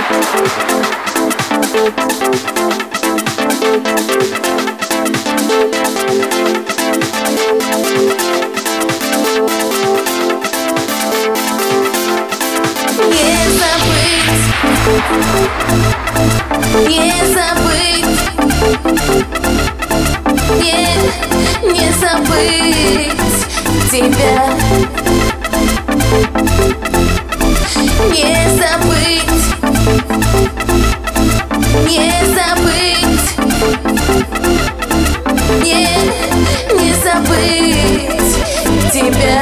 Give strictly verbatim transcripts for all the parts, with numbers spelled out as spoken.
Не забыть, не, не забыть тебя. Не забыть, не забыть, не, не забыть тебя.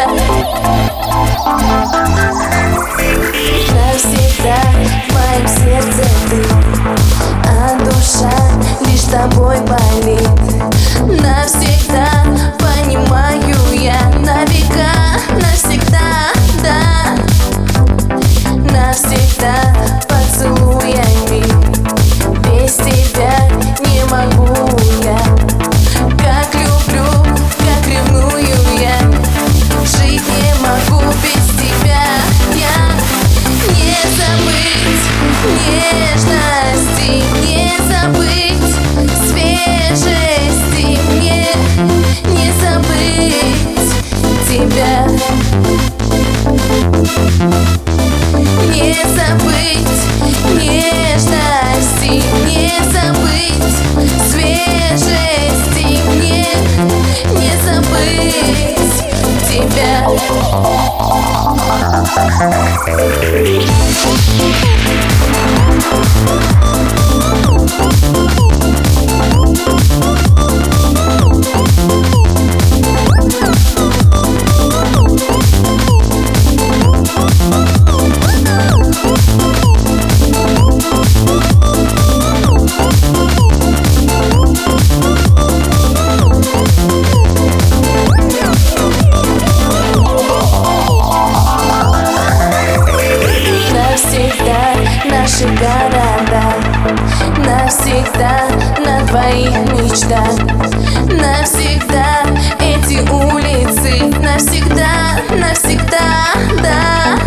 Навсегда в моем сердце ты, а душа лишь тобой болит. Навсегда понимаю я, на века, навсегда, да. Навсегда поцелуями, без тебя не могу я. Как люблю, как ревную я, жить не могу без тебя я. Не забыть нежности, не забыть свежести, мне не забыть тебя. Не забыть нежности, не забыть свежести, мне не забыть тебя. Наши города, навсегда на твоих мечтах, навсегда эти улицы, навсегда, навсегда, да.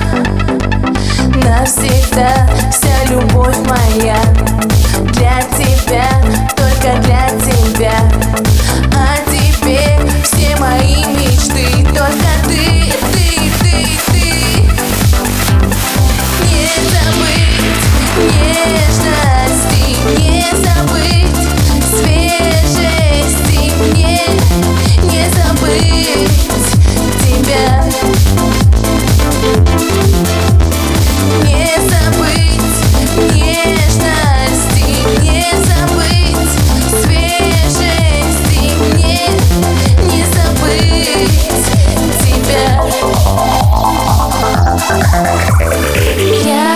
Навсегда вся любовь моя для тебя, только для тебя. А теперь все мои мечты, только ты, ты, ты, ты. Не забыть нежности, не забыть свежести, мне не забыть тебя. Не забыть нежности, не забыть свежести, мне не забыть тебя. Я